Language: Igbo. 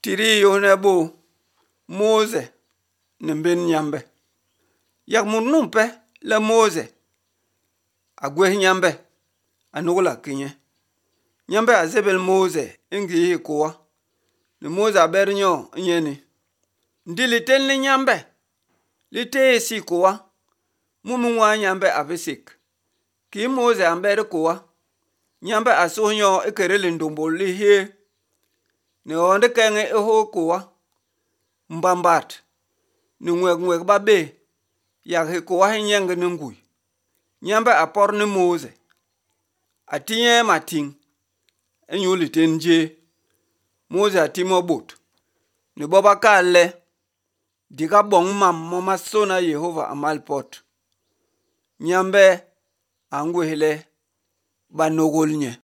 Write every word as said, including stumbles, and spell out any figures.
Tiri yone bo Mose ne ben nyambe. Yak mun numpe la Mose agwe nyambe anugula kinye. Nyambe azebel Mose ingi hikuwa. Ni Mose abernyo nyeni. Ndi litel ni nyambe. Lite esi kuwa. Mumu wa nyambe abisik. Ki Mose ambere kuwa. Nyambe asonyo ekere lindumbo lihe. Ni onde kenge eho kuwa. Mbambat. Ni nwek nwek babe. Yak hikuwa hinyeng ni ngui. Nyambe apor ni Mose. Atinye mating. Enyu liten je. Mose atimo bot. Ni boba kale. Dika bong mam moma sona Yehova amalpot. Nyambe angwe hele banogol nye.